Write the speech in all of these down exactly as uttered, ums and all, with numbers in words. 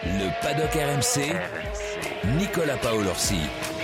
Le paddock R M C, Nicolas Paolorsi.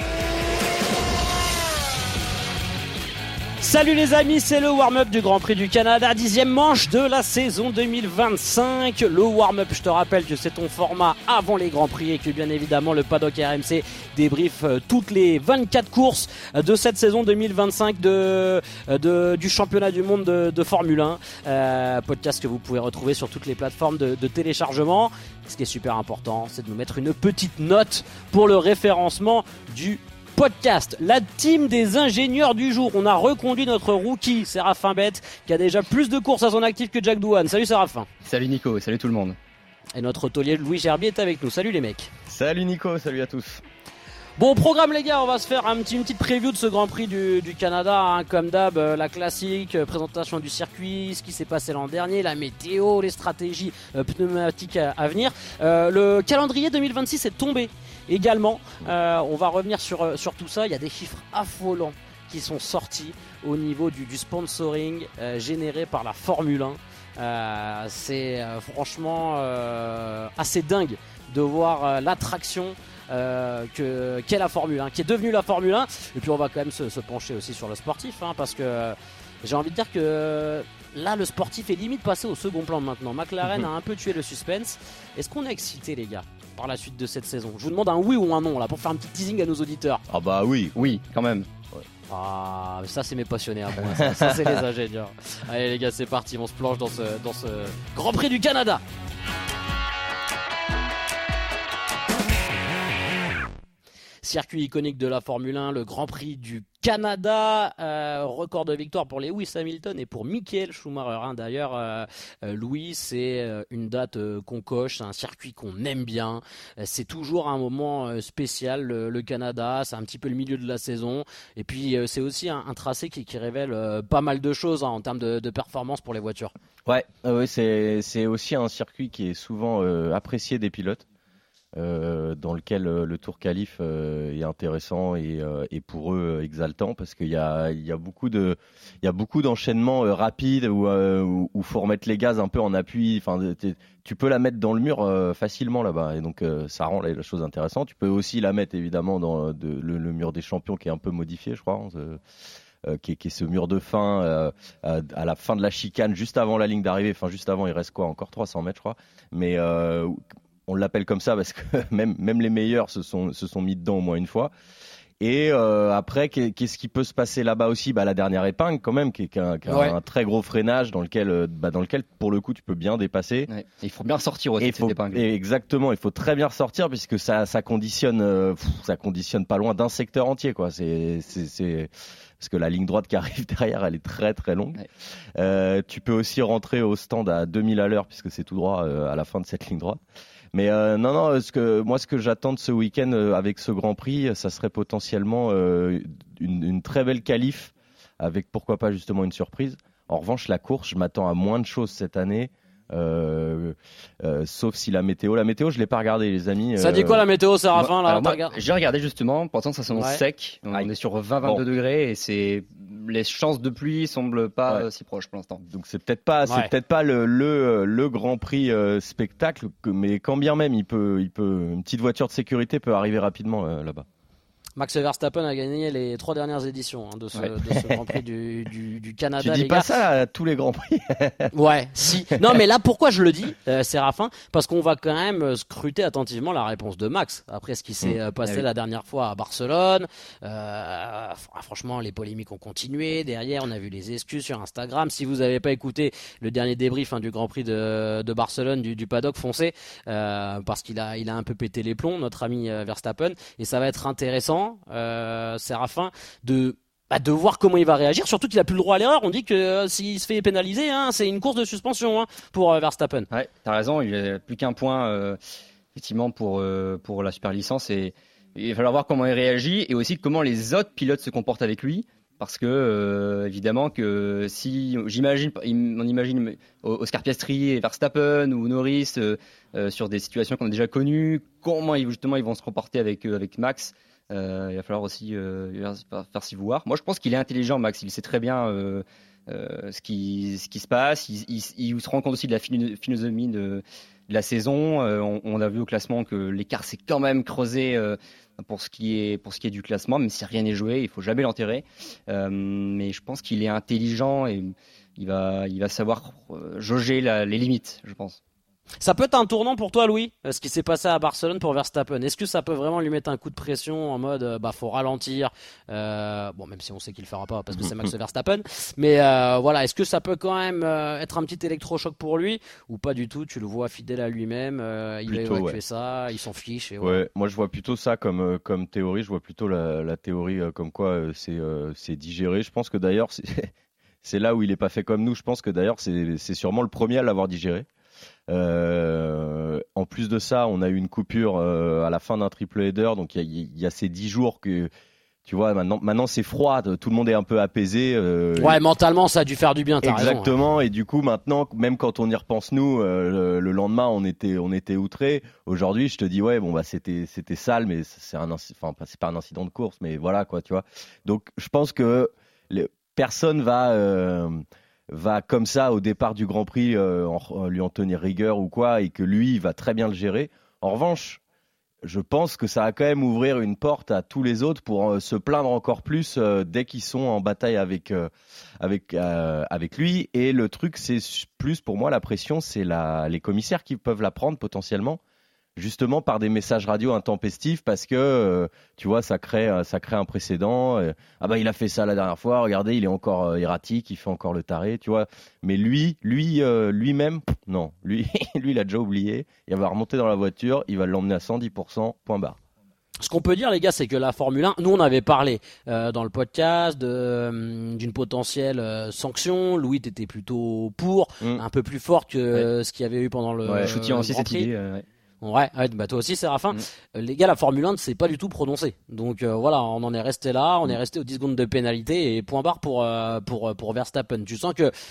Salut les amis, c'est le warm-up du Grand Prix du Canada, dixième manche de la saison deux mille vingt-cinq. Le warm-up, je te rappelle que c'est ton format avant les Grands Prix et que bien évidemment le paddock R M C débriefe toutes les vingt-quatre courses de cette saison deux mille vingt-cinq de, de, du championnat du monde de, de Formule un. Euh, podcast que vous pouvez retrouver sur toutes les plateformes de, de téléchargement. Ce qui est super important, c'est de nous mettre une petite note pour le référencement du podcast. La team des ingénieurs du jour. On a reconduit notre rookie Séraphin Bette qui a déjà plus de courses à son actif que Jack Doohan. Salut Séraphin. Salut Nico, salut tout le monde. Et notre taulier Louis Gerbier est avec nous. Salut les mecs. Salut Nico, salut à tous. Bon, au programme les gars, on va se faire un petit, une petite preview de ce Grand Prix du, du Canada, hein, comme d'hab, euh, la classique, euh, présentation du circuit, ce qui s'est passé l'an dernier, la météo, les stratégies euh, pneumatiques à, à venir. Euh, le calendrier deux mille vingt-six est tombé également, euh, on va revenir sur, sur tout ça, il y a des chiffres affolants qui sont sortis au niveau du, du sponsoring euh, généré par la Formule un. Euh, c'est euh, franchement euh, assez dingue de voir euh, l'attraction Euh, que, qu'est la Formule un, qui est devenue la Formule un. Et puis on va quand même se, se pencher aussi sur le sportif, hein, parce que euh, j'ai envie de dire que là le sportif est limite passé au second plan maintenant. McLaren mmh. a un peu tué le suspense. Est-ce qu'on est excité les gars par la suite de cette saison? Je vous demande un oui ou un non là pour faire un petit teasing à nos auditeurs. Ah bah oui, oui quand même. Ouais. Ah ça c'est mes passionnés, hein, bon, ça, ça c'est les ingénieurs. Allez les gars, c'est parti, on se plonge dans ce, dans ce Grand Prix du Canada. Circuit iconique de la Formule un, le Grand Prix du Canada, euh, record de victoire pour Lewis Hamilton et pour Michael Schumacher. Hein. D'ailleurs, euh, euh, Louis, c'est euh, une date euh, qu'on coche, c'est un circuit qu'on aime bien. Euh, c'est toujours un moment euh, spécial, le, le Canada, c'est un petit peu le milieu de la saison. Et puis, euh, c'est aussi un, un tracé qui, qui révèle euh, pas mal de choses hein, en termes de, de performance pour les voitures. Ouais, euh, ouais c'est, c'est aussi un circuit qui est souvent euh, apprécié des pilotes. Euh, dans lequel euh, le Tour Qualif euh, est intéressant et, euh, et pour eux euh, exaltant parce qu'il y a, il y a beaucoup de, il y a beaucoup d'enchaînements euh, rapides où euh, où, où faut remettre les gaz un peu en appui. Enfin, tu peux la mettre dans le mur euh, facilement là-bas et donc euh, ça rend la, la chose intéressante. Tu peux aussi la mettre évidemment dans de, le, le mur des champions qui est un peu modifié, je crois. Hein, euh, qui, est, qui est ce mur de fin euh, à, à la fin de la chicane, juste avant la ligne d'arrivée. Enfin, juste avant, il reste quoi, encore trois cents mètres, je crois. Mais euh, on l'appelle comme ça parce que même, même les meilleurs se sont, se sont mis dedans au moins une fois. Et euh, après, qu'est-ce qui peut se passer là-bas aussi? Bah, la dernière épingle, quand même, qui est, qui a, qui a ouais. un très gros freinage dans lequel, bah, dans lequel, pour le coup, tu peux bien dépasser. Ouais. Il faut bien ressortir aussi de cette épingle. Et exactement, il faut très bien ressortir puisque ça, ça conditionne, euh, pff, ça conditionne pas loin d'un secteur entier, quoi. C'est, c'est, c'est... Parce que la ligne droite qui arrive derrière, elle est très très longue. Ouais. Euh, tu peux aussi rentrer au stand à deux mille à l'heure puisque c'est tout droit euh, à la fin de cette ligne droite. Mais euh, non, non, ce que, moi, ce que j'attends de ce week-end euh, avec ce Grand Prix, ça serait potentiellement euh, une, une très belle qualif avec pourquoi pas justement une surprise. En revanche, la course, je m'attends à moins de choses cette année. Euh, euh, sauf si la météo, la météo, je l'ai pas regardé, les amis. Ça euh... dit quoi la météo, Séraphin là, moi, j'ai regardé justement. Pourtant, ça s'annonce ouais. sec. On Aïe. est sur vingt à vingt-deux bon. degrés et c'est les chances de pluie semblent pas ouais. si proches pour l'instant. Donc c'est peut-être pas, ouais. c'est peut-être pas le le, le Grand Prix euh, spectacle, mais quand bien même, il peut, il peut, une petite voiture de sécurité peut arriver rapidement euh, là-bas. Max Verstappen a gagné les trois dernières éditions hein, de, ce, ouais. de ce Grand Prix du, du, du Canada. Tu dis les pas gars. Ça à tous les Grands Prix. Ouais, si. Non, mais là, pourquoi je le dis, euh, Séraphin? Parce qu'on va quand même scruter attentivement la réponse de Max après ce qui s'est mmh. passé ah oui. la dernière fois à Barcelone. Euh, franchement, les polémiques ont continué. Derrière, on a vu les excuses sur Instagram. Si vous n'avez pas écouté le dernier débrief hein, du Grand Prix de, de Barcelone, du, du paddock, foncez euh, parce qu'il a, il a un peu pété les plombs, notre ami euh, Verstappen, et ça va être intéressant. Euh, Séraphin de bah, de voir comment il va réagir, surtout qu'il a plus le droit à l'erreur. On dit que euh, s'il se fait pénaliser hein, c'est une course de suspension hein, pour euh, Verstappen. Ouais, t'as raison, il n'y a plus qu'un point euh, effectivement pour, euh, pour la super licence et il va falloir voir comment il réagit et aussi comment les autres pilotes se comportent avec lui. Parce que euh, évidemment que si j'imagine, on imagine Oscar Piastri et Verstappen ou Norris euh, euh, sur des situations qu'on a déjà connues, comment ils, justement ils vont se comporter avec euh, avec Max. Euh, il va falloir aussi euh, faire s'y voir. Moi, je pense qu'il est intelligent, Max. Il sait très bien euh, euh, ce qui ce qui se passe. Il, il, il se rend compte aussi de la philosophie de, de la saison. Euh, on, on a vu au classement que l'écart s'est quand même creusé euh, pour ce qui est pour ce qui est du classement, même si rien n'est joué, il faut jamais l'enterrer. Euh, mais je pense qu'il est intelligent et il va il va savoir euh, jauger la, les limites, je pense. Ça peut être un tournant pour toi, Louis, ce qui s'est passé à Barcelone pour Verstappen. Est-ce que ça peut vraiment lui mettre un coup de pression en mode euh, bah faut ralentir, euh, bon même si on sait qu'il le fera pas parce que c'est Max Verstappen, mais euh, voilà, est-ce que ça peut quand même euh, être un petit électrochoc pour lui ou pas du tout? Tu le vois fidèle à lui-même, euh, il plutôt, va évacuer ouais. ça, il s'en fiche. Et voilà. Ouais, moi je vois plutôt ça comme comme théorie. Je vois plutôt la, la théorie euh, comme quoi euh, c'est euh, c'est digéré. Je pense que d'ailleurs c'est, c'est là où il est pas fait comme nous. Je pense que d'ailleurs c'est c'est sûrement le premier à l'avoir digéré. Euh, en plus de ça, on a eu une coupure euh, à la fin d'un triple header, donc il y, y a ces dix jours que tu vois maintenant, maintenant c'est froid, tout le monde est un peu apaisé. Euh, ouais, et... mentalement ça a dû faire du bien. T'as Exactement, raison, hein. Et du coup maintenant, même quand on y repense nous, euh, le, le lendemain on était on était outrés. Aujourd'hui, je te dis ouais bon bah c'était c'était sale, mais c'est un enfin c'est pas un incident de course, mais voilà quoi, tu vois. Donc je pense que les... personne va euh, va comme ça au départ du Grand Prix euh, en, lui en tenir rigueur ou quoi, et que lui il va très bien le gérer. En revanche, je pense que ça va quand même ouvrir une porte à tous les autres pour euh, se plaindre encore plus euh, dès qu'ils sont en bataille avec euh, avec euh, avec lui. Et le truc, c'est plus pour moi la pression, c'est la les commissaires qui peuvent la prendre potentiellement, justement par des messages radio intempestifs, parce que euh, tu vois ça crée ça crée un précédent. Euh, ah bah il a fait ça la dernière fois, regardez il est encore euh, erratique, il fait encore le taré, tu vois. Mais lui lui euh, lui-même non, lui lui il a déjà oublié, il va remonter dans la voiture, il va l'emmener à cent dix pour cent, point barre. Ce qu'on peut dire, les gars, c'est que la Formule un, nous on avait parlé euh, dans le podcast de, euh, d'une potentielle euh, sanction. Louis était plutôt pour, mmh. un peu plus fort que euh, ouais. ce qu'il y avait eu pendant le. Ouais, je soutiens aussi cette Prix. idée. Euh, ouais. Ouais, ouais, bah toi aussi Séraphin. Mmh. Les gars, la Formule un ne s'est pas du tout prononcé. Donc euh, voilà, on en est resté là, on mmh. est resté aux dix secondes de pénalité et point barre pour euh, pour pour Verstappen. Tu sens que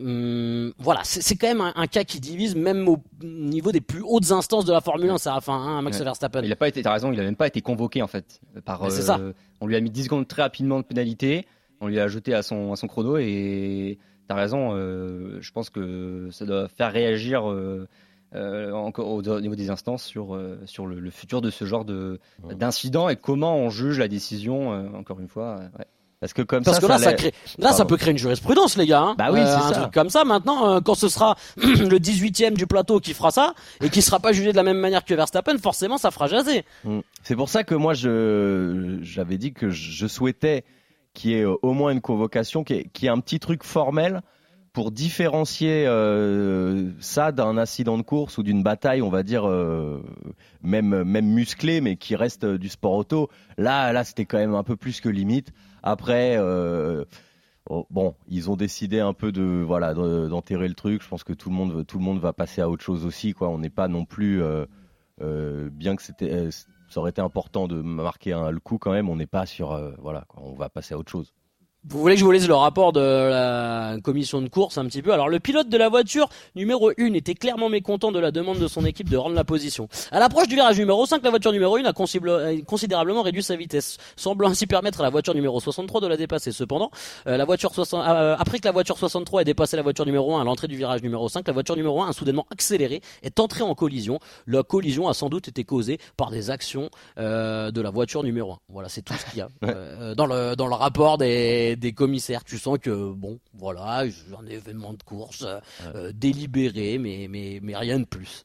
hum, voilà, c'est, c'est quand même un, un cas qui divise même au niveau des plus hautes instances de la Formule un, Séraphin, hein, Max ouais. Verstappen. Il a pas été, t'as raison, il a même pas été convoqué en fait par bah, c'est euh, ça. On lui a mis dix secondes très rapidement de pénalité, on lui a ajouté à son à son chrono et t'as raison, euh, je pense que ça doit faire réagir euh, Euh, encore au, au niveau des instances sur, euh, sur le, le futur de ce genre de, ouais. d'incident et comment on juge la décision, euh, encore une fois. Ouais. Parce que comme Parce ça, que là, ça, ça, crée, là ça peut créer une jurisprudence, les gars. Hein. Bah oui, euh, c'est un ça. truc comme ça. Maintenant, euh, quand ce sera le dix-huitième du plateau qui fera ça et qui sera pas jugé de la même manière que Verstappen, forcément, ça fera jaser. Mmh. C'est pour ça que moi, je, j'avais dit que je souhaitais qu'il y ait au moins une convocation, qu'il y ait, qu'il y ait un petit truc formel pour différencier euh, ça d'un incident de course ou d'une bataille, on va dire, euh, même, même musclée, mais qui reste euh, du sport auto. Là, là, c'était quand même un peu plus que limite. Après, euh, oh, bon, ils ont décidé un peu de, voilà, de, d'enterrer le truc. Je pense que tout le monde, tout le monde va passer à autre chose aussi, quoi. On n'est pas non plus, euh, euh, bien que c'était, euh, ça aurait été important de marquer un, le coup quand même, on n'est pas sur, euh, voilà, quoi, on va passer à autre chose. Vous voulez que je vous lise le rapport de la commission de course un petit peu? Alors, le pilote de la voiture numéro un était clairement mécontent de la demande de son équipe de rendre la position. À l'approche du virage numéro cinq, la voiture numéro un a considérablement réduit sa vitesse, semblant ainsi permettre à la voiture numéro soixante-trois de la dépasser. Cependant, euh, la voiture soixante, euh, après que la voiture soixante-trois ait dépassé la voiture numéro un à l'entrée du virage numéro cinq, la voiture numéro un a soudainement accéléré, est entrée en collision. La collision a sans doute été causée par des actions euh, de la voiture numéro un. Voilà, c'est tout ce qu'il y a euh, dans le dans le rapport des des commissaires. Tu sens que bon, voilà, un événement de course euh, délibéré, mais mais mais rien de plus.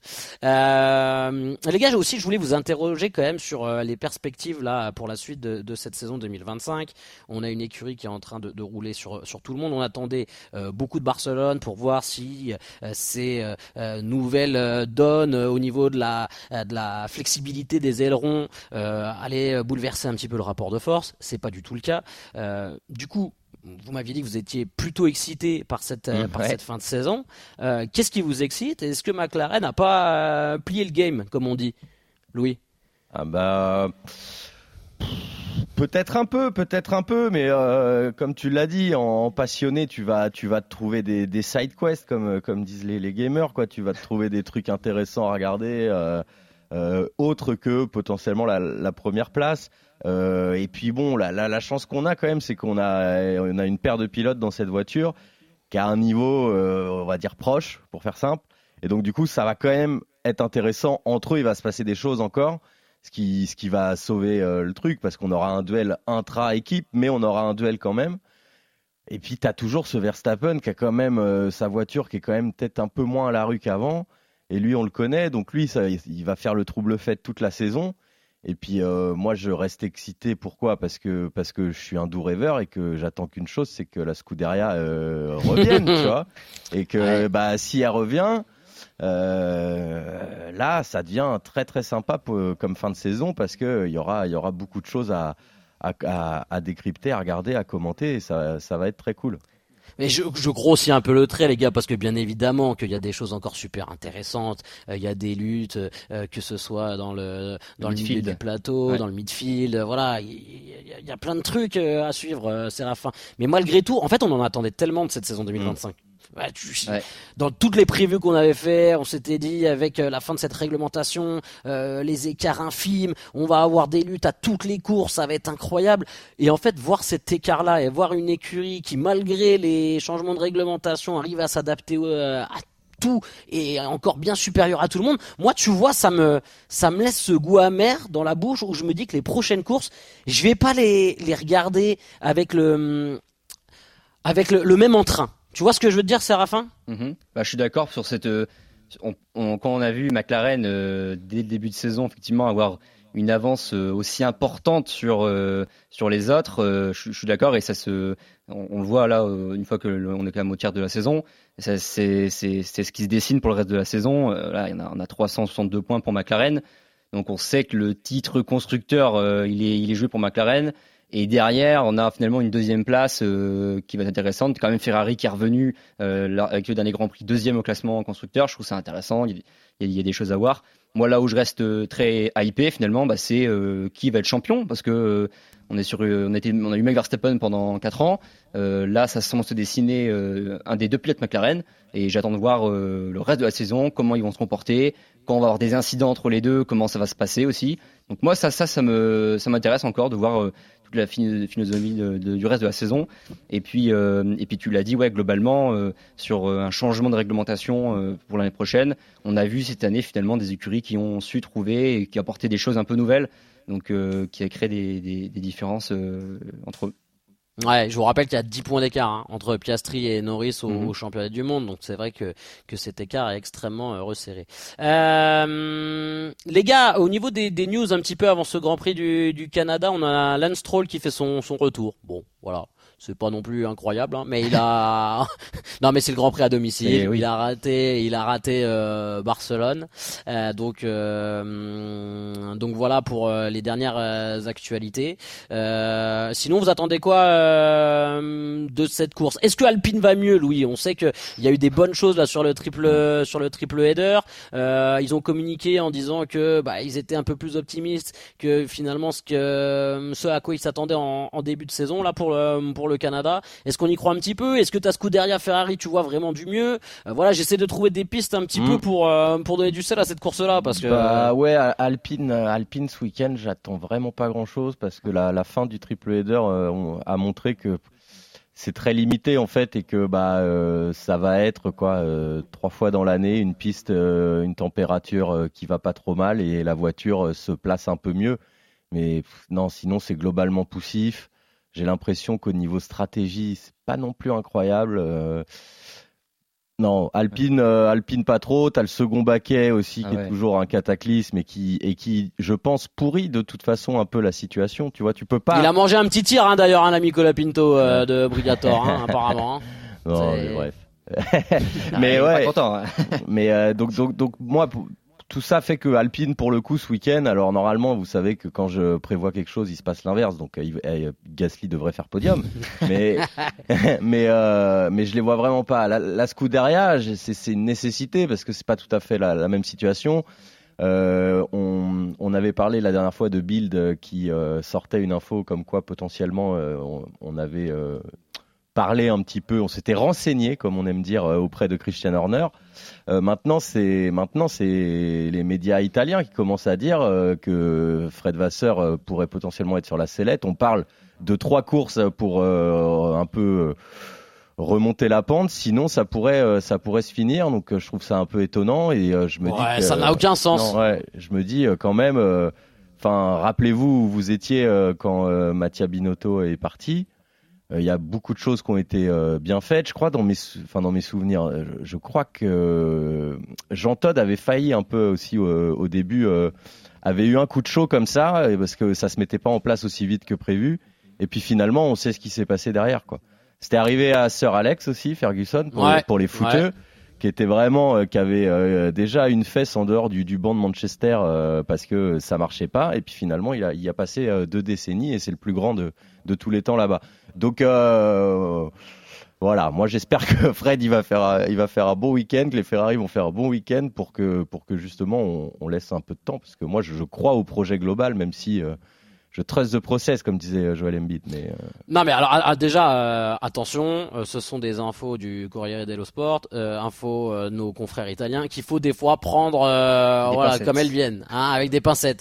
Euh, les gars, aussi, je voulais vous interroger quand même sur euh, les perspectives là pour la suite de, de cette saison deux mille vingt-cinq. On a une écurie qui est en train de, de rouler sur sur tout le monde. On attendait euh, beaucoup de Barcelone pour voir si euh, ces euh, nouvelles euh, donnes euh, au niveau de la euh, de la flexibilité des ailerons euh, allaient bouleverser un petit peu le rapport de force. C'est pas du tout le cas. Euh, du coup, vous m'aviez dit que vous étiez plutôt excité par cette, mmh, par ouais. cette fin de saison. Euh, qu'est-ce qui vous excite? Est-ce que McLaren n'a pas euh, plié le game, comme on dit, Louis? Ah bah, peut-être un peu, peut-être un peu, mais euh, comme tu l'as dit, en, en passionné, tu vas, tu vas te trouver des, des side quests, comme, comme disent les, les gamers, quoi. Tu vas te trouver des trucs intéressants à regarder, euh, euh, autres que potentiellement la, la première place. Euh, et puis bon, la, la, la chance qu'on a quand même, c'est qu'on a, on a une paire de pilotes dans cette voiture qui a un niveau, euh, on va dire proche, pour faire simple. Et donc du coup, ça va quand même être intéressant. Entre eux, il va se passer des choses encore, ce qui, ce qui va sauver euh, le truc, parce qu'on aura un duel intra-équipe, mais on aura un duel quand même. Et puis, tu as toujours ce Verstappen qui a quand même euh, sa voiture qui est quand même peut-être un peu moins à la rue qu'avant. Et lui, on le connaît. Donc lui, ça, il va faire le trouble fête toute la saison. Et puis, euh, moi, je reste excité. Pourquoi ? Parce que, parce que je suis un doux rêveur et que j'attends qu'une chose, c'est que la Scuderia euh, revienne, tu vois. Et que ouais. bah, si elle revient... Euh, là, ça devient très très sympa pour, comme fin de saison parce qu'il y aura, y aura beaucoup de choses à, à, à, à décrypter, à regarder, à commenter et ça, ça va être très cool. Mais je, je grossis un peu le trait, les gars, parce que bien évidemment qu'il y a des choses encore super intéressantes. Euh, il y a des luttes, euh, que ce soit dans le dans le, le milieu du plateau, ouais. dans le midfield. Euh, voilà, il y, y, y a plein de trucs euh, à suivre, euh, Séraphin. Mais malgré tout, en fait, on en attendait tellement de cette saison deux mille vingt-cinq. Mmh. Ouais, tu, ouais. Dans toutes les previews qu'on avait fait, on s'était dit avec euh, la fin de cette réglementation, euh, les écarts infimes, on va avoir des luttes à toutes les courses, ça va être incroyable. Et en fait, voir cet écart-là et voir une écurie qui, malgré les changements de réglementation, arrive à s'adapter euh, à tout et encore bien supérieur à tout le monde. Moi, tu vois, ça me ça me laisse ce goût amer dans la bouche où je me dis que les prochaines courses, je vais pas les les regarder avec le avec le, le même entrain. Tu vois ce que je veux te dire, Séraphin ? mm-hmm. bah, Je suis d'accord sur cette. Euh, on, on, quand on a vu McLaren euh, dès le début de saison, effectivement, avoir une avance euh, aussi importante sur euh, sur les autres, euh, je, je suis d'accord et ça se. On, on le voit là euh, une fois que le, on est quand même au tiers de la saison. Ça, c'est, c'est, c'est ce qui se dessine pour le reste de la saison. Euh, là, il y en a, on a trois cent soixante-deux points pour McLaren. Donc on sait que le titre constructeur, euh, il est il est joué pour McLaren. Et derrière, on a finalement une deuxième place euh, qui va être intéressante. Quand même Ferrari qui est revenu euh, avec le dernier Grand Prix, deuxième au classement constructeur. Je trouve ça intéressant. Il y, a, il y a des choses à voir. Moi, là où je reste très hypé finalement, bah, c'est euh, qui va être champion, parce que euh, on est sur, on a été, on a eu Max Verstappen pendant quatre ans. Euh, là, ça semble se dessiner euh, un des deux pilotes McLaren, et j'attends de voir euh, le reste de la saison, comment ils vont se comporter, quand on va avoir des incidents entre les deux, comment ça va se passer aussi. Donc moi, ça, ça, ça me, ça m'intéresse encore de voir. Euh, toute la philosophie de, de, du reste de la saison. Et puis, euh, et puis tu l'as dit, ouais, globalement, euh, sur un changement de réglementation euh, pour l'année prochaine, on a vu cette année finalement des écuries qui ont su trouver et qui apportaient des choses un peu nouvelles, donc euh, qui a créé des, des, des différences euh, entre eux. Ouais, je vous rappelle qu'il y a dix points d'écart hein, entre Piastri et Norris au, mm-hmm. au championnat du monde, donc c'est vrai que, que cet écart est extrêmement euh, resserré. Euh, les gars, au niveau des, des news un petit peu avant ce Grand Prix du, du Canada, on a Lance Stroll qui fait son, son retour. Bon, voilà. C'est pas non plus incroyable, hein, mais il a non mais c'est le Grand Prix à domicile. Oui. Il a raté, il a raté euh, Barcelone. Euh, donc euh, donc voilà pour euh, les dernières euh, actualités. Euh, sinon vous attendez quoi euh, de cette course ? Est-ce que Alpine va mieux, Louis ? On sait que il y a eu des bonnes choses là sur le triple sur le triple header. Euh, ils ont communiqué en disant que bah ils étaient un peu plus optimistes que finalement ce que ce à quoi ils s'attendaient en, en début de saison là pour le pour le Canada. Est-ce qu'on y croit un petit peu ? Est-ce que ta Scuderia Ferrari, tu vois vraiment du mieux ? euh, Voilà, j'essaie de trouver des pistes un petit mmh. peu pour euh, pour donner du sel à cette course-là, parce que bah ouais, Alpine, Alpine ce week-end, j'attends vraiment pas grand-chose parce que la, la fin du triple header euh, a montré que c'est très limité en fait et que bah euh, ça va être quoi euh, trois fois dans l'année une piste, euh, une température euh, qui va pas trop mal et la voiture euh, se place un peu mieux. Mais pff, non, sinon c'est globalement poussif. J'ai l'impression qu'au niveau stratégie, c'est pas non plus incroyable. Euh... Non, Alpine, euh, Alpine pas trop. T'as le second baquet aussi ah qui ouais. est toujours un cataclysme et qui, et qui, je pense, pourrit de toute façon un peu la situation. Tu vois, tu peux pas. Il a mangé un petit tir hein, d'ailleurs, hein, l'ami Colapinto euh, ouais. de Brigator, hein, apparemment. Hein. Non, mais bref. mais non, ouais. Pas content, hein. mais euh, donc, donc, donc moi. Tout ça fait que Alpine, pour le coup, ce week-end, alors normalement, vous savez que quand je prévois quelque chose, il se passe l'inverse. Donc, euh, Gasly devrait faire podium. mais, mais, euh, mais je les vois vraiment pas. La, la Scuderia, c'est, c'est une nécessité parce que c'est pas tout à fait la, la même situation. Euh, on, on avait parlé la dernière fois de Bild qui euh, sortait une info comme quoi potentiellement euh, on, on avait euh, parlé un petit peu, on s'était renseigné, comme on aime dire, euh, auprès de Christian Horner. Euh, maintenant, c'est maintenant c'est les médias italiens qui commencent à dire euh, que Fred Vasseur euh, pourrait potentiellement être sur la sellette. On parle de trois courses pour euh, un peu remonter la pente, sinon ça pourrait euh, ça pourrait se finir. Donc euh, je trouve ça un peu étonnant et euh, je me ouais, dis que, ça n'a aucun sens. Non, ouais, je me dis euh, quand même. Enfin, euh, rappelez-vous où vous étiez euh, quand euh, Mattia Binotto est parti. Il euh, y a beaucoup de choses qui ont été euh, bien faites. Je crois dans mes enfin dans mes souvenirs, je, je crois que euh, Jean Todt avait failli un peu aussi euh, au début, euh, avait eu un coup de chaud comme ça parce que ça se mettait pas en place aussi vite que prévu. Et puis finalement, on sait ce qui s'est passé derrière, quoi. C'était arrivé à Sir Alex aussi, Ferguson, pour, ouais, les, pour les footeux, ouais. qui était vraiment, euh, qui avait euh, déjà une fesse en dehors du, du banc de Manchester euh, parce que ça marchait pas. Et puis finalement, il a, il a passé euh, deux décennies et c'est le plus grand de, de tous les temps là-bas. Donc euh, voilà, moi j'espère que Fred il va faire, il va faire un bon week-end, que les Ferrari vont faire un bon week-end pour que, pour que justement on, on laisse un peu de temps parce que moi je, je crois au projet global, même si euh, je trust the process, comme disait Joel Embiid. Mais euh... Non, mais alors ah, déjà, euh, attention, euh, ce sont des infos du Corriere dello Sport, euh, infos euh, nos confrères italiens, qu'il faut des fois prendre euh, voilà, pincettes. comme elles viennent, hein, avec des pincettes.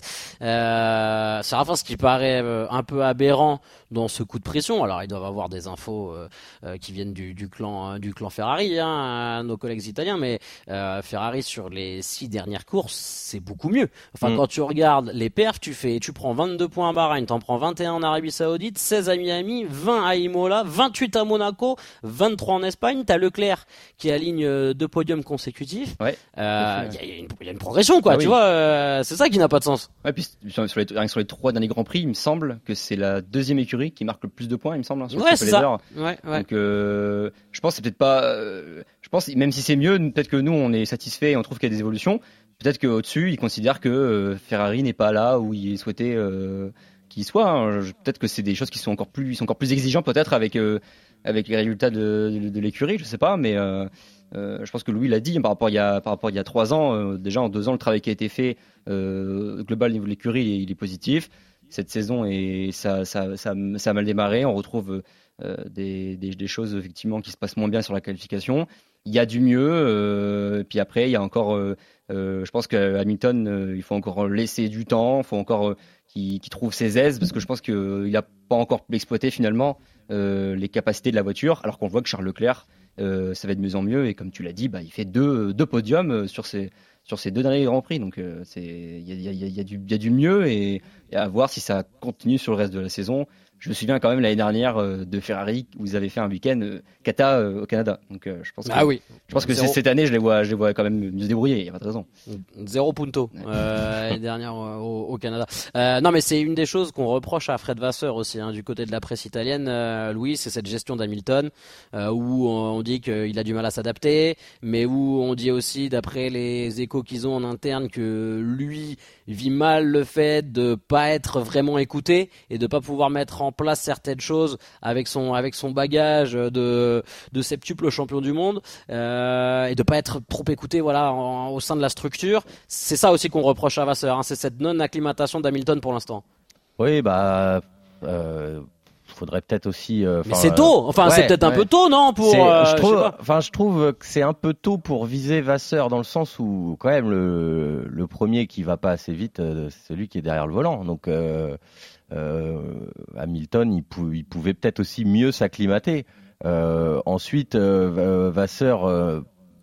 Euh, c'est enfin ce qui paraît euh, un peu aberrant dans ce coup de pression. Alors ils doivent avoir des infos euh, euh, qui viennent du, du clan euh, du clan Ferrari, hein, nos collègues italiens, mais euh, Ferrari sur les six dernières courses, c'est beaucoup mieux. Enfin, mm. quand tu regardes les perfs, tu fais, tu prends vingt-deux points à Bahreïn, t'en prends vingt et un en Arabie Saoudite, seize à Miami, vingt à Imola, vingt-huit à Monaco, vingt-trois en Espagne. T'as Leclerc qui aligne deux podiums consécutifs. Ouais. Il euh, y, y, y a une progression, quoi. Ah, tu oui. vois, euh, c'est ça qui n'a pas de sens. Ouais, puis sur les, sur les trois derniers grands prix, il me semble que c'est la deuxième écurie qui marque le plus de points, il me semble. Hein, sur ouais, c'est ça. Heures. Ouais, ouais. Donc, euh, je pense que c'est peut-être pas. Euh, je pense même si c'est mieux, peut-être que nous on est satisfait et on trouve qu'il y a des évolutions. Peut-être qu'au-dessus, ils considèrent que euh, Ferrari n'est pas là où il souhaitait euh, qu'il soit. Hein. Peut-être que c'est des choses qui sont encore plus, ils sont encore plus exigeants peut-être avec euh, avec les résultats de, de, de l'écurie, je sais pas, mais euh, euh, je pense que Louis l'a dit par rapport il y a par rapport il y a trois ans. Euh, déjà en deux ans, le travail qui a été fait euh, global au niveau de l'écurie, il, il est positif. Cette saison et ça, ça, ça, ça a mal démarré. On retrouve euh, des, des, des choses effectivement qui se passent moins bien sur la qualification. Il y a du mieux. Euh, puis après, il y a encore. Euh, euh, je pense qu'à Hamilton, euh, il faut encore laisser du temps. Il faut encore euh, qu'il, qu'il trouve ses aises parce que je pense qu'il euh, n'a pas encore exploité finalement euh, les capacités de la voiture. Alors qu'on voit que Charles Leclerc, euh, ça va de mieux en mieux. Et comme tu l'as dit, bah, il fait deux, deux podiums sur ses. sur ces deux derniers Grands Prix, donc euh, c'est il y a, y, a, y, a du, y a du mieux et, et à voir si ça continue sur le reste de la saison. Je me souviens quand même l'année dernière euh, de Ferrari où vous avez fait un week-end euh, cata euh, au Canada, donc euh, je pense que, ah oui. je pense que c'est, cette année je les vois je les vois quand même mieux se débrouiller, il y a pas de raison. Zéro punto euh, l'année dernière au, au Canada. Euh, non mais c'est une des choses qu'on reproche à Fred Vasseur aussi hein, du côté de la presse italienne, euh, Louis, c'est cette gestion d'Hamilton euh, où on, on dit qu'il a du mal à s'adapter, mais où on dit aussi d'après les échos qu'ils ont en interne que lui vit mal le fait de pas être vraiment écouté et de pas pouvoir mettre en place certaines choses avec son avec son bagage de de septuple champion du monde euh, et de pas être trop écouté voilà en, au sein de la structure. C'est ça aussi qu'on reproche à Vasseur, hein, c'est cette non acclimatation d'Hamilton pour l'instant. Oui, bah euh... faudrait peut-être aussi. Euh, mais c'est tôt. Enfin, ouais, c'est peut-être ouais. un peu tôt, non pour. Euh, je trouve. Enfin, je trouve que c'est un peu tôt pour viser Vasseur dans le sens où quand même le le premier qui va pas assez vite, euh, c'est celui qui est derrière le volant. Donc euh, euh, Hamilton, il, pou- il pouvait peut-être aussi mieux s'acclimater. Euh, ensuite, euh, Vasseur, euh,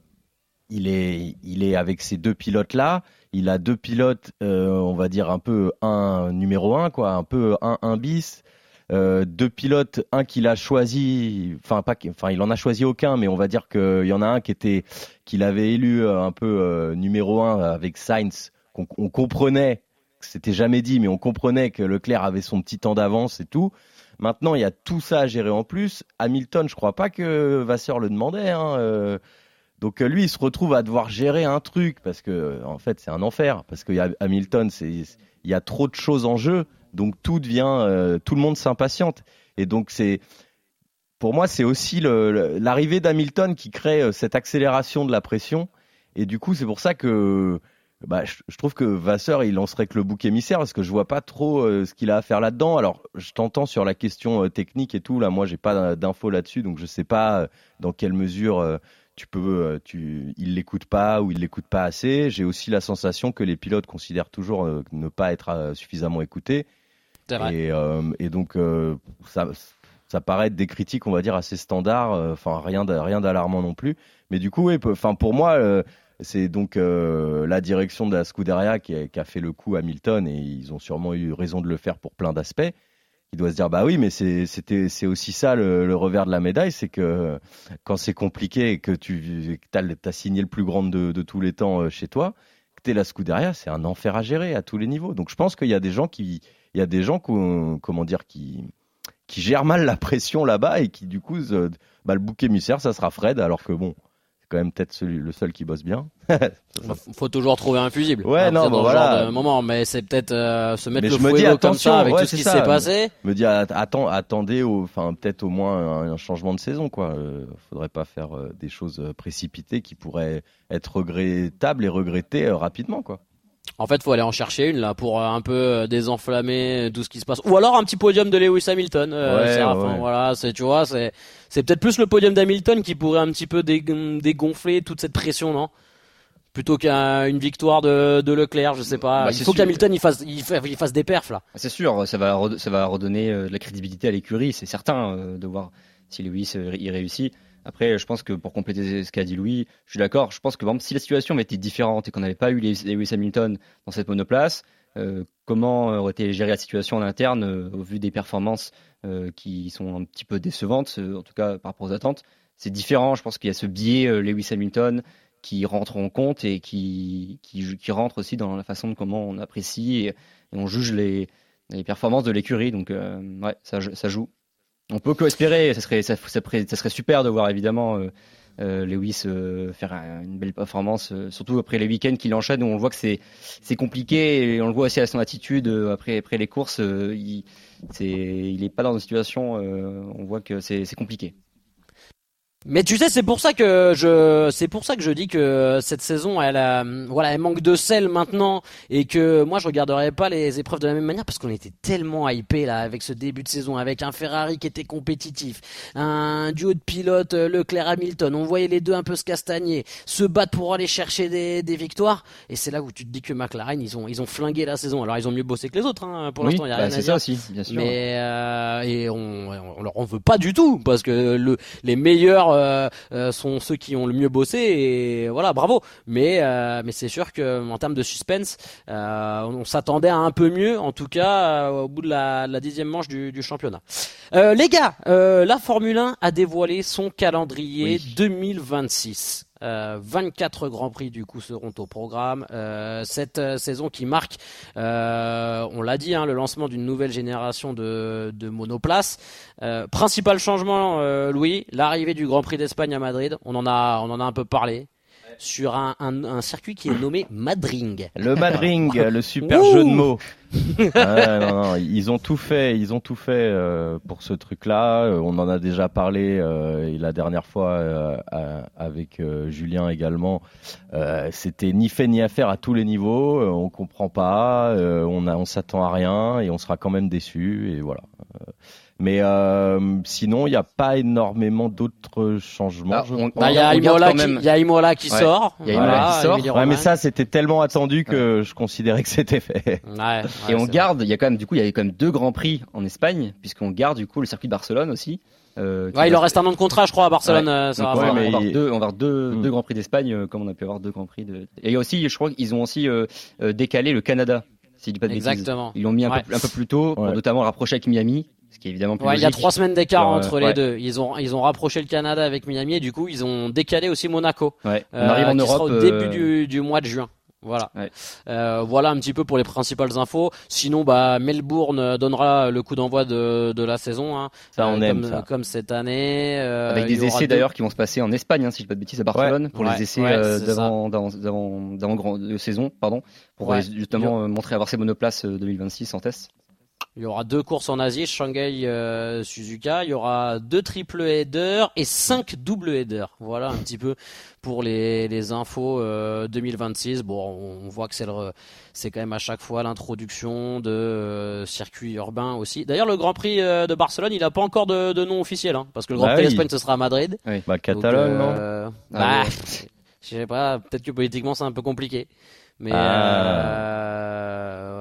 il est il est avec ces deux pilotes là. Il a deux pilotes, euh, on va dire un peu un numéro un quoi, un peu un un bis. Euh, deux pilotes, un qu'il a choisi, enfin pas, enfin il en a choisi aucun, mais on va dire qu'il y en a un qui était, qu'il avait élu un peu euh, numéro un avec Sainz, qu'on on comprenait, que c'était jamais dit, mais on comprenait que Leclerc avait son petit temps d'avance et tout. Maintenant, il y a tout ça à gérer en plus. Hamilton, je crois pas que Vasseur le demandait, hein, euh, donc lui, il se retrouve à devoir gérer un truc parce que en fait c'est un enfer, parce que Hamilton, c'est, il y a trop de choses en jeu. Donc tout devient, euh, tout le monde s'impatiente. Et donc c'est, pour moi, c'est aussi le, le, l'arrivée d'Hamilton qui crée euh, cette accélération de la pression. Et du coup, c'est pour ça que, bah, je, je trouve que Vasseur, il lancerait que le bouc émissaire parce que je vois pas trop euh, ce qu'il a à faire là-dedans. Alors, je t'entends sur la question euh, technique et tout. Là, moi, j'ai pas d'infos là-dessus, donc je sais pas euh, dans quelle mesure. Euh, Tu peux, tu, il l'écoute pas ou il l'écoute pas assez. J'ai aussi la sensation que les pilotes considèrent toujours euh, ne pas être euh, suffisamment écoutés. C'est vrai. Et, euh, et donc, euh, ça, ça paraît être des critiques, on va dire, assez standards. Enfin, euh, rien, rien d'alarmant non plus. Mais du coup, enfin, pour moi, euh, c'est donc euh, la direction de la Scuderia qui a, qui a fait le coup à Hamilton, et ils ont sûrement eu raison de le faire pour plein d'aspects. Il doit se dire, bah oui, mais c'est, c'était, c'est aussi ça le, le revers de la médaille, c'est que quand c'est compliqué et que tu as signé le plus grand de, de tous les temps chez toi, que tu es la Scuderia, c'est un enfer à gérer à tous les niveaux. Donc je pense qu'il y a des gens qui, il y a des gens qui, comment dire, qui, qui gèrent mal la pression là-bas et qui du coup, bah, le bouc émissaire, ça sera Fred, alors que bon, c'est quand même peut-être celui, le seul qui bosse bien. Faut toujours trouver un fusible. Ouais, hein, non, bon, dans voilà. ce genre de moment, mais c'est peut-être euh, se mettre mais le je me dis, fouet comme ça avec ouais, tout ce qui ça. s'est passé. Me dis, attends, attendez, au, enfin peut-être au moins un, un changement de saison, quoi. Euh, faudrait pas faire euh, des choses précipitées qui pourraient être regrettables et regrettées euh, rapidement, quoi. En fait, faut aller en chercher une là pour euh, un peu euh, désenflammer tout ce qui se passe. Ou alors un petit podium de Lewis Hamilton. Euh, ouais, Séraphin, ouais. voilà, c'est tu vois, c'est c'est peut-être plus le podium d'Hamilton qui pourrait un petit peu dé, dégonfler toute cette pression, non? Plutôt qu'une victoire de, de Leclerc, je sais pas. Bah, il faut qu'Hamilton il fasse, il fasse, il fasse des perfs là. C'est sûr, ça va, ça va redonner euh, de la crédibilité à l'écurie, c'est certain, euh, de voir si Lewis euh, y réussit. Après, je pense que pour compléter ce qu'a dit Louis, je suis d'accord. Je pense que par exemple, si la situation avait été différente et qu'on n'avait pas eu Lewis Hamilton dans cette monoplace, euh, comment aurait été gérée la situation en interne euh, au vu des performances euh, qui sont un petit peu décevantes, euh, en tout cas par rapport aux attentes. C'est différent. Je pense qu'il y a ce biais euh, Lewis Hamilton qui rentre en compte et qui, qui, qui rentre aussi dans la façon de comment on apprécie et, et on juge les, les performances de l'écurie. Donc, euh, ouais, ça, ça joue. On peut que espérer. Ça serait, ça, ça, ça serait super de voir évidemment euh, euh, Lewis euh, faire une belle performance, euh, surtout après les week-ends qu'il enchaîne où on voit que c'est, c'est compliqué et on le voit aussi à son attitude euh, après, après les courses. Euh, il c'est, il n'est pas dans une situation. Euh, on voit que c'est, c'est compliqué. Mais tu sais, c'est pour ça que je, c'est pour ça que je dis que cette saison, elle, a, voilà, elle manque de sel maintenant et que moi je regarderai pas les épreuves de la même manière parce qu'on était tellement hypé là avec ce début de saison, avec un Ferrari qui était compétitif, un duo de pilotes Leclerc-Hamilton, on voyait les deux un peu se castagner, se battre pour aller chercher des, des victoires et c'est là où tu te dis que McLaren ils ont, ils ont flingué la saison. Alors ils ont mieux bossé que les autres, hein, pour oui, l'instant il y a bah rien c'est à ça dire. aussi, bien sûr. Mais euh, et on, on leur en veut pas du tout parce que le, les meilleurs Euh, euh, sont ceux qui ont le mieux bossé et voilà, bravo. Mais euh, mais c'est sûr que en termes de suspense, euh, on s'attendait à un peu mieux, en tout cas euh, au bout de la, la dixième manche du, du championnat. Euh, les gars, euh, la Formule un a dévoilé son calendrier oui. deux mille vingt-six. Euh, vingt-quatre grands prix du coup seront au programme. Euh, cette euh, saison qui marque, euh, on l'a dit, hein, le lancement d'une nouvelle génération de, de monoplaces. Euh, principal changement, euh, Louis, l'arrivée du Grand Prix d'Espagne à Madrid. On en a, on en a un peu parlé. Sur un, un, un circuit qui est nommé Madring. Le Madring, le super Ouh. jeu de mots. Ah, non, non, ils ont tout fait, ils ont tout fait euh, pour ce truc-là. Euh, on en a déjà parlé euh, la dernière fois euh, à, avec euh, Julien également. Euh, c'était ni fait ni à faire à tous les niveaux. Euh, on comprend pas, euh, on a, on s'attend à rien et on sera quand même déçu. Et voilà. Euh, Mais euh, sinon, il n'y a pas énormément d'autres changements. Ah, on- Bah, il y a on garde Imola quand qui, même. il y a Imola qui Ouais. sort. Il y a Imola Voilà, qui sort. Emilia Ouais, mais Romagna. ça, c'était tellement attendu que je considérais que c'était fait. Ouais, ouais, Et on c'est garde, il y a quand même, du coup, il y avait quand même deux grands prix en Espagne, puisqu'on garde du coup le circuit de Barcelone aussi. Euh, qui Ouais, il va- leur reste un an de contrat, je crois, à Barcelone. Ouais. euh, ça Donc, va on, va, faire. mais on va avoir il- deux, on va avoir deux, Mm. deux grands prix d'Espagne, euh, comme on a pu avoir deux grands prix de. Et il y a aussi, je crois qu'ils ont aussi euh, euh, décalé le Canada, si je dis pas de bêtises. Exactement. Ils l'ont mis un, Ouais. peu, un peu plus tôt, pour Ouais. notamment rapprocher avec Miami, ce qui est évidemment plus Ouais, il y a logique. trois semaines d'écart Alors, entre euh, les ouais. deux. Ils ont, ils ont rapproché le Canada avec Miami et du coup, ils ont décalé aussi Monaco. Ouais. On euh, arrive en qui sera Europe au début euh, du, du mois de juin. Voilà. Ouais. Euh, voilà un petit peu pour les principales infos. Sinon, bah, Melbourne donnera le coup d'envoi de, de la saison. Hein. Ça, on Euh, aime comme, ça. comme cette année. Euh, avec il y des aura essais deux- d'ailleurs qui vont se passer en Espagne, hein, si je dis pas de bêtises, à Barcelone, pour Ouais. les essais Ouais, euh, c'est d'avant, d'avant, d'avant, d'avant grand- de saison, pardon, pour Ouais. euh, justement euh, montrer avoir ces monoplaces euh, deux mille vingt-six en test. Il y aura deux courses en Asie, Shanghai, euh, Suzuka. Il y aura deux triple headers et cinq double headers. Voilà un petit peu pour les, les infos euh, deux mille vingt-six. Bon, on, on voit que c'est le, c'est quand même à chaque fois l'introduction de euh, circuits urbains aussi. D'ailleurs, le Grand Prix euh, de Barcelone, il n'a pas encore de, de nom officiel, hein, parce que le Grand Bah Prix oui. d'Espagne, ce sera à Madrid. Bah, Catalogne, Donc, non euh, Ah, bah, ouais. je sais pas. Peut-être que politiquement, c'est un peu compliqué. Mais Ah. euh,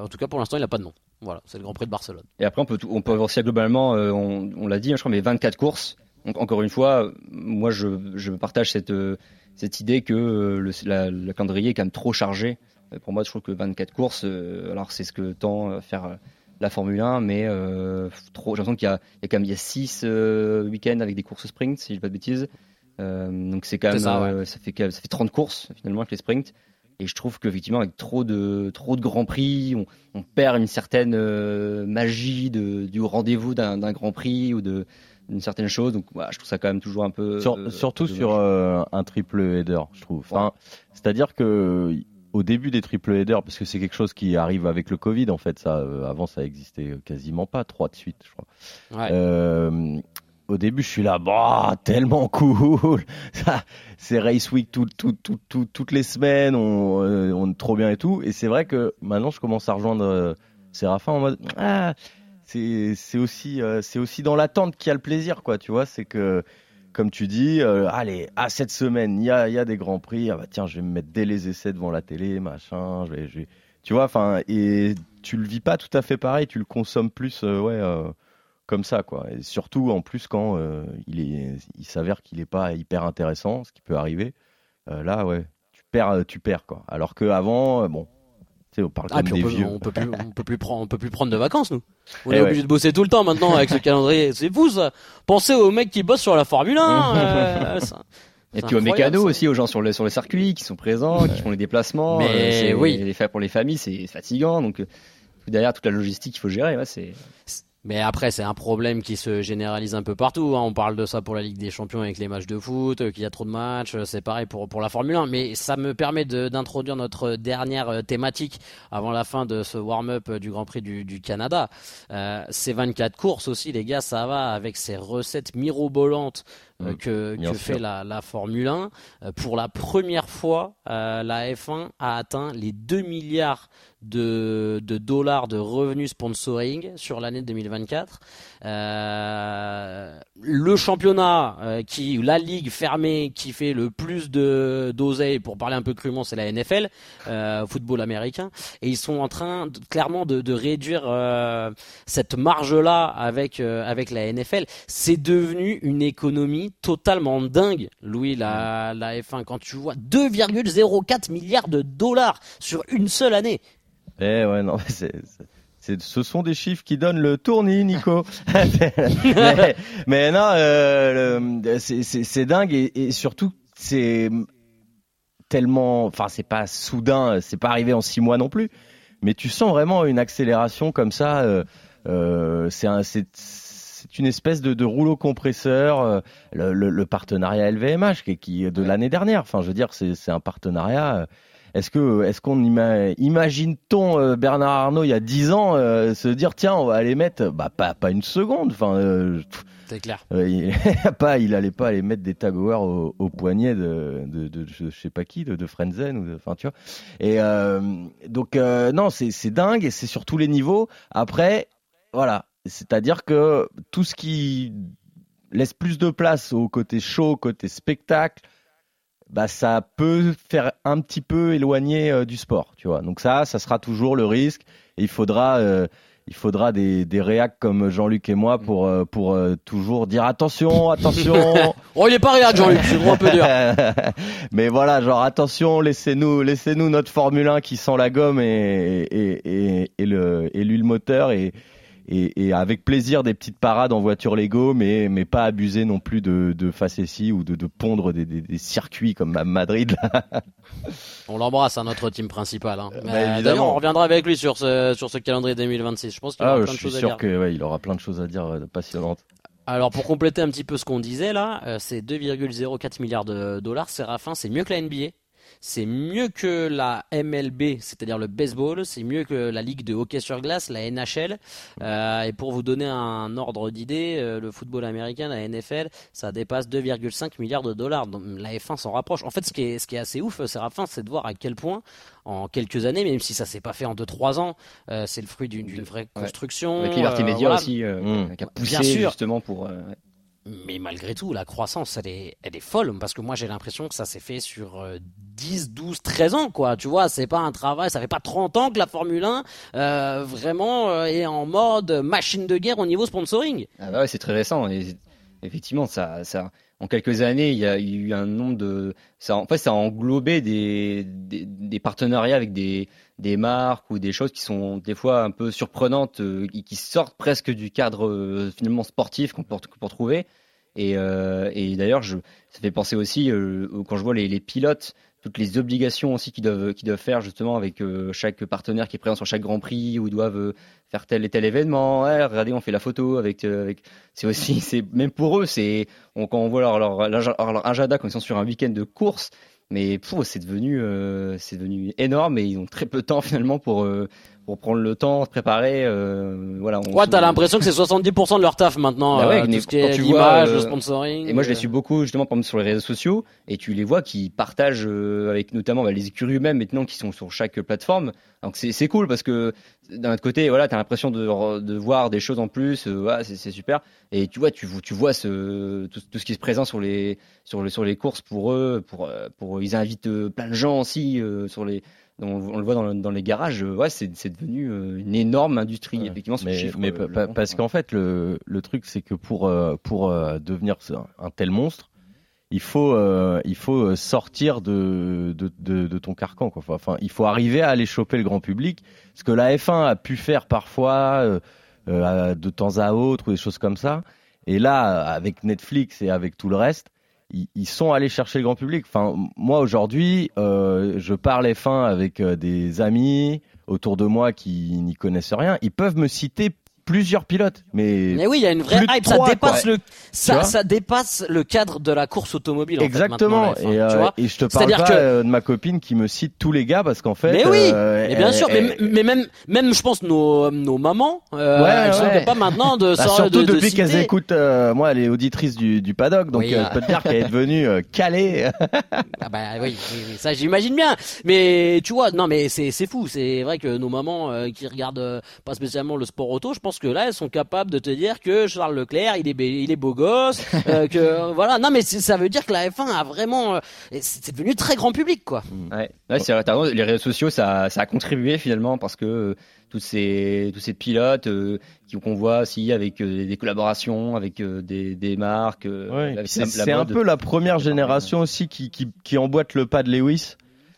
en tout cas, pour l'instant, il n'a pas de nom. Voilà, c'est le Grand Prix de Barcelone. Et après, on peut, tout, on peut voir aussi globalement, euh, on, on l'a dit, hein, je crois, mais vingt-quatre courses. Donc, encore une fois, moi, je, je partage cette, euh, cette idée que euh, le, la, le calendrier est quand même trop chargé. Euh, pour moi, je trouve que vingt-quatre courses, euh, alors c'est ce que tend à faire la Formule un, mais euh, trop, j'ai l'impression qu'il y a, il y a quand même six euh, week-ends avec des courses sprint, si je dis pas de bêtises. Euh, donc c'est quand même, ça, ouais. euh, ça, fait, ça fait trente courses finalement avec les sprints. Et je trouve qu'effectivement, avec trop de, trop de grands prix, on, on perd une certaine euh, magie de, du rendez-vous d'un, d'un grand prix ou de, d'une certaine chose. Donc, voilà, je trouve ça quand même toujours un peu. Sur, euh, surtout un peu sur euh, un triple header, je trouve. Enfin, ouais. C'est-à-dire que au début des triple headers, parce que c'est quelque chose qui arrive avec le Covid, en fait, ça, euh, avant, ça existait quasiment pas, trois de suite, je crois. Ouais. Euh, Au début, je suis là, bah, tellement cool. C'est Race Week tout, tout, tout, tout, toutes les semaines, on, on est trop bien et tout. Et c'est vrai que maintenant, je commence à rejoindre euh, Séraphin en mode, ah, c'est, c'est aussi, euh, c'est aussi dans l'attente qu'il y a le plaisir, quoi. Tu vois, c'est que, comme tu dis, euh, allez, à cette semaine, il y a, il y a des grands prix. Ah bah tiens, je vais me mettre dès les essais devant la télé, machin. Je vais, je vais... Tu vois, enfin, et tu le vis pas tout à fait pareil. Tu le consommes plus, euh, ouais. Euh, comme ça, quoi. Et surtout, en plus, quand euh, il, est, il s'avère qu'il n'est pas hyper intéressant, ce qui peut arriver, euh, là, ouais, tu perds, tu perds, quoi. Alors qu'avant, euh, bon, tu sais, on parle ah, comme des on peut, vieux. On peut plus, on peut plus prendre, on peut plus prendre de vacances, nous. On et est ouais. obligé de bosser tout le temps maintenant avec ce calendrier. C'est fou, ça. Pensez aux mecs qui bossent sur la Formule un. euh, ça, et puis aux mécanos aussi, aux gens sur le, sur le circuit qui sont présents, ouais. qui font les déplacements. Mais euh, c'est, oui. Les, pour les familles, c'est fatigant. Donc, derrière, toute la logistique qu'il faut gérer, ouais, c'est... Mais après, c'est un problème qui se généralise un peu partout. Hein. On parle de ça pour la Ligue des Champions avec les matchs de foot, euh, qu'il y a trop de matchs. C'est pareil pour pour la Formule un. Mais ça me permet de, d'introduire notre dernière thématique avant la fin de ce warm-up du Grand Prix du, du Canada. Euh, ces vingt-quatre courses aussi, les gars, ça va avec ces recettes mirobolantes euh, que, que fait la, la Formule un. Euh, pour la première fois, euh, la F un a atteint les deux milliards de, de dollars de revenus sponsoring sur l'année deux mille vingt-quatre. Euh, le championnat euh, qui, la ligue fermée qui fait le plus de d'oseille, pour parler un peu crûment, c'est la N F L, euh, football américain, et ils sont en train de, clairement de, de réduire euh, cette marge-là avec euh, avec la N F L. C'est devenu une économie totalement dingue, Louis, la la F un, quand tu vois deux virgule zéro quatre milliards de dollars sur une seule année. Eh ouais, non, c'est, c'est, c'est, ce sont des chiffres qui donnent le tournis, Nico. mais, mais non, euh, le, c'est, c'est, c'est dingue et, et surtout, c'est tellement, enfin, c'est pas soudain, c'est pas arrivé en six mois non plus, mais tu sens vraiment une accélération comme ça. Euh, euh, c'est, un, c'est, c'est une espèce de, de rouleau compresseur. Euh, le, le, le partenariat L V M H qui, qui de l'année dernière. Enfin, je veux dire, c'est, c'est un partenariat. Euh, Est-ce que, est-ce qu'on ima- imagine-t-on euh, Bernard Arnault il y a dix ans euh, se dire tiens on va aller mettre bah pas pas une seconde, enfin euh, c'est clair. Euh, il, pas il allait pas aller mettre des Tag Heuer au, au poignet de, de, de, de je sais pas qui de, de Frenzen ou de, enfin tu vois et euh, donc euh, non c'est c'est dingue et c'est sur tous les niveaux. Après voilà, c'est-à-dire que tout ce qui laisse plus de place au côté show, côté spectacle, bah ça peut faire un petit peu éloigner euh, du sport, tu vois. Donc ça, ça sera toujours le risque. Et il faudra, euh, il faudra des des réacs comme Jean-Luc et moi pour euh, pour euh, toujours dire attention, attention. Oh, il est pas réac, Jean-Luc, c'est trop un peu dur. Mais voilà, genre attention, laissez-nous, laissez-nous notre Formule un qui sent la gomme et et et, et le et l'huile moteur et Et, et avec plaisir des petites parades en voiture Lego, mais mais pas abuser non plus de de facéties ou de de pondre des des, des circuits comme à Madrid. On l'embrasse, hein, notre team principal. Hein. Bah, d'ailleurs, on reviendra avec lui sur ce sur ce calendrier deux mille vingt-six. Je pense qu'il ah, aura plein de choses à dire. Je suis sûr que ouais, il aura plein de choses à dire euh, passionnantes. Alors pour compléter un petit peu ce qu'on disait là, euh, c'est deux virgule zéro quatre milliards de dollars. Séraphin, c'est mieux que la N B A. C'est mieux que la M L B, c'est-à-dire le baseball. C'est mieux que la ligue de hockey sur glace, la N H L. Euh, et pour vous donner un ordre d'idée, euh, le football américain, la N F L, ça dépasse deux virgule cinq milliards de dollars. Donc la F un s'en rapproche. En fait, ce qui est, ce qui est assez ouf, Séraphin, c'est de voir à quel point, en quelques années, même si ça s'est pas fait en deux trois ans, euh, c'est le fruit d'une, d'une vraie construction. Avec Liberty euh, Media voilà. aussi, euh, mmh. qui a poussé Bien sûr. justement pour... Euh, ouais. Mais malgré tout, la croissance, elle est, elle est folle. Parce que moi, j'ai l'impression que ça s'est fait sur euh, dix, douze, treize ans, quoi. Tu vois, c'est pas un travail, ça fait pas trente ans que la Formule un, euh, vraiment, euh, est en mode machine de guerre au niveau sponsoring. Ah bah ouais, c'est très récent. Et effectivement, ça, ça, en quelques années, il y a eu un nombre de, ça, en fait, ça a englobé des, des, des partenariats avec des, des marques ou des choses qui sont des fois un peu surprenantes, euh, qui sortent presque du cadre euh, finalement sportif qu'on peut, qu'on peut trouver. Et, euh, et d'ailleurs, je, ça fait penser aussi euh, quand je vois les, les pilotes, toutes les obligations aussi qu'ils doivent, qu'ils doivent faire justement avec euh, chaque partenaire qui est présent sur chaque Grand Prix, où ils doivent euh, faire tel et tel événement. Ouais, regardez, on fait la photo avec. Euh, avec... C'est aussi, c'est même pour eux, c'est on, quand on voit leur, leur, leur, leur agenda quand ils sont sur un week-end de course. Mais pour c'est devenu, euh, c'est devenu énorme et ils ont très peu de temps finalement pour euh, pour prendre le temps, se préparer. Euh, voilà. On ouais, se... t'as l'impression que c'est soixante-dix pour cent de leur taf maintenant. Bah ouais, euh, tout mais ce qui est tu l'image, vois, euh, le sponsoring. Et moi, je les euh... suis beaucoup justement par exemple, sur les réseaux sociaux et tu les vois qui partagent euh, avec notamment bah, les écuries eux-mêmes maintenant qui sont sur chaque plateforme. Donc c'est c'est cool parce que d'un autre côté, voilà, t'as l'impression de de voir des choses en plus. Euh, voilà, c'est c'est super. Et tu vois, tu tu vois ce tout, tout ce qui se présente sur les sur les sur les courses pour eux, pour pour ils invitent plein de gens aussi euh, sur les. On, on le voit dans, dans les garages, ouais, c'est, c'est devenu une énorme industrie. Ouais, effectivement, ce mais, chiffre, mais le, pa- le parce qu'en fait, le, le truc, c'est que pour, pour devenir un tel monstre, il faut, euh, il faut sortir de, de, de, de ton carcan, quoi. Enfin, il faut arriver à aller choper le grand public. Ce que la F un a pu faire parfois, euh, euh, de temps à autre, ou des choses comme ça. Et là, avec Netflix et avec tout le reste, ils sont allés chercher le grand public. Enfin, moi aujourd'hui, euh, je parle F un avec euh, des amis autour de moi qui n'y connaissent rien. Ils peuvent me citer plusieurs pilotes, mais mais oui, il y a une vraie hype. trois, ça dépasse quoi. le, ça, ça dépasse le cadre de la course automobile. Exactement. En fait, et, euh, tu vois et je te parle C'est-à-dire pas que... euh, de ma copine qui me cite tous les gars parce qu'en fait. Mais oui. Euh, mais bien elle, sûr. Elle, mais, mais même, même, je pense nos nos mamans, euh, ouais, elles ouais. sont pas maintenant de. Bah, sorte surtout de, de depuis citer... qu'elles écoutent. Euh, moi, elle est auditrice du, du paddock, donc oui, euh, euh... je peux te dire qu'elle est devenue euh, calée. ah bah oui, oui, oui, ça j'imagine bien. Mais tu vois, non, mais c'est c'est fou. C'est vrai que nos mamans euh, qui regardent euh, pas spécialement le sport auto, je pense que là, elles sont capables de te dire que Charles Leclerc, il est il est beau gosse, euh, que voilà. Non, mais ça veut dire que la F un a vraiment, euh, c'est devenu très grand public, quoi. Ouais, ouais, c'est vrai. T'as raison, les réseaux sociaux, ça, ça a contribué finalement parce que euh, tous ces tous ces pilotes euh, qui qu'on voit aussi avec euh, des collaborations avec euh, des des marques. Euh, ouais. avec C'est, la, c'est la un peu la première génération aussi qui qui qui emboîte le pas de Lewis.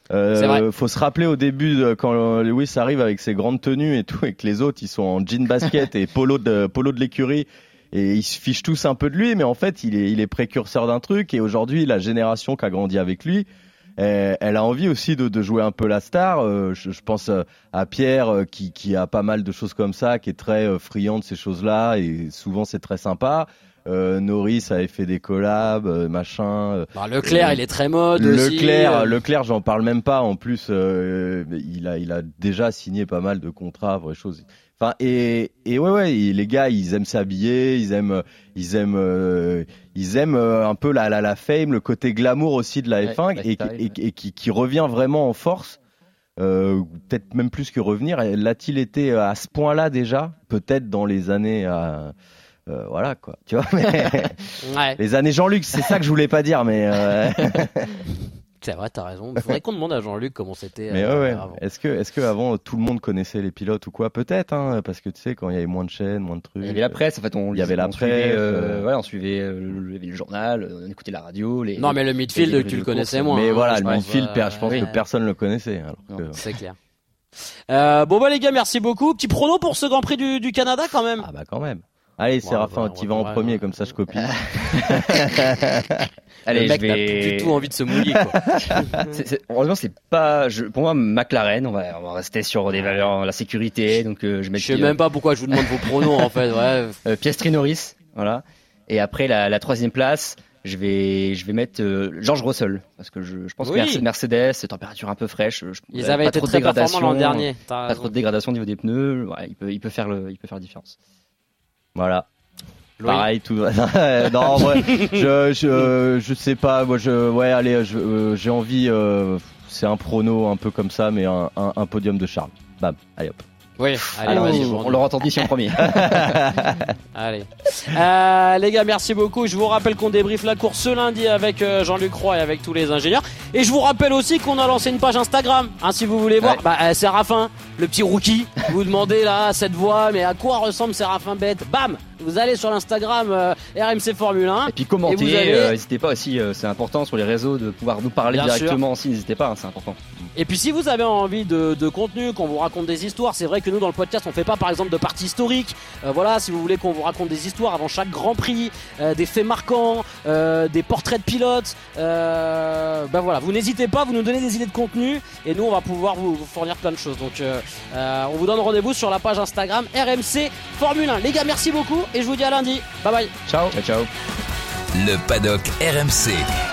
Euh, faut se rappeler au début de, quand Lewis arrive avec ses grandes tenues et tout, et que les autres ils sont en jean basket et polo de polo de l'écurie. Et ils se fichent tous un peu de lui, mais en fait, il est, il est précurseur d'un truc. Et aujourd'hui, la génération qui a grandi avec lui, elle, elle a envie aussi de, de jouer un peu la star. Euh, je, je pense à Pierre, qui, qui a pas mal de choses comme ça, qui est très friand de ces choses-là. Et souvent, c'est très sympa. Euh, Norris avait fait des collabs, euh, machin. Euh, bah, Leclerc, euh, il est très mode Leclerc, aussi. Leclerc, j'en parle même pas. En plus, euh, il a, il a déjà signé pas mal de contrats, vraies choses. Enfin, et, et ouais, ouais, et les gars, ils aiment s'habiller, ils aiment, ils aiment, euh, ils aiment euh, un peu la, la, la fame, le côté glamour aussi de la F un, ouais, et, et, et, et qui, qui revient vraiment en force, euh, peut-être même plus que revenir. L'a-t-il été à ce point-là déjà? Peut-être dans les années, euh, euh, voilà quoi, tu vois. Mais ouais. Les années Jean-Luc, c'est ça que je voulais pas dire, mais. Euh... C'est vrai, t'as raison. Il faudrait qu'on demande à Jean-Luc comment c'était. Mais euh, ouais, ouais. avant. Est-ce que, est-ce que avant tout le monde connaissait les pilotes ou quoi? Peut-être, hein, parce que tu sais, quand il y avait moins de chaînes, moins de trucs. Il y avait la presse, en fait, on. Il y avait la on presse. Suivait, euh, euh... ouais, on suivait euh, le, le journal, on écoutait la radio. Les, non, mais le midfield, les, tu le connaissais moins. Mais hein, voilà, le midfield, euh, je pense ouais. que personne le connaissait. Alors que... C'est clair. Euh, bon bah les gars, merci beaucoup. Petit prono pour ce Grand Prix du, du Canada quand même. Ah bah quand même. Allez, ouais, Séraphin, tu vas en premier, comme ça je copie. Allez, le mec je vais... n'a plus du tout envie de se mouiller, quoi. c'est, c'est, heureusement, c'est pas. Je, pour moi, McLaren, on va, on va rester sur des valeurs, la sécurité. Donc, euh, je, je sais même pas pourquoi je vous demande vos pronos en fait. Ouais. Euh, Piastri Norris, voilà. Et après la, la troisième place, je vais, je vais mettre euh, George Russell parce que je, je pense oui. que Mercedes, température un peu fraîche. Je, Ils avaient été très performants l'an dernier. Pas raison. Trop de dégradation au niveau des pneus. Ouais, il peut, il peut faire le, il peut faire la différence. Voilà. Oui. Pareil, tout. non, en vrai, je, je, je sais pas. Moi, je, ouais, allez, je, euh, j'ai envie. Euh, c'est un prono un peu comme ça, mais un, un, un podium de Charles. Bam, allez hop. Oui, allez, Alors, vas-y, on l'aura entendu en premier. Allez. Euh, les gars, merci beaucoup. Je vous rappelle qu'on débriefe la course ce lundi avec euh, Jean-Luc Roy et avec tous les ingénieurs. Et je vous rappelle aussi qu'on a lancé une page Instagram. Hein, si vous voulez voir, ouais. bah, euh, Séraphin, le petit rookie. Vous demandez là cette voix, mais à quoi ressemble Séraphin Bête? Bam! Vous allez sur l'Instagram euh, R M C Formule un. Et puis commentez, et vous avez... euh, n'hésitez pas aussi, euh, c'est important sur les réseaux de pouvoir nous parler Bien directement sûr. aussi, n'hésitez pas, hein, c'est important. Et puis si vous avez envie de, de contenu, qu'on vous raconte des histoires, c'est vrai que nous dans le podcast on fait pas par exemple de partie historique. Euh, voilà, si vous voulez qu'on vous raconte des histoires avant chaque Grand Prix, euh, des faits marquants, euh, des portraits de pilotes, euh, ben voilà, vous n'hésitez pas, vous nous donnez des idées de contenu et nous on va pouvoir vous, vous fournir plein de choses. Donc euh, euh, on vous donne rendez-vous sur la page Instagram R M C Formule un. Les gars, merci beaucoup et je vous dis à lundi. Bye bye. Ciao. Ciao, ciao. Le paddock R M C.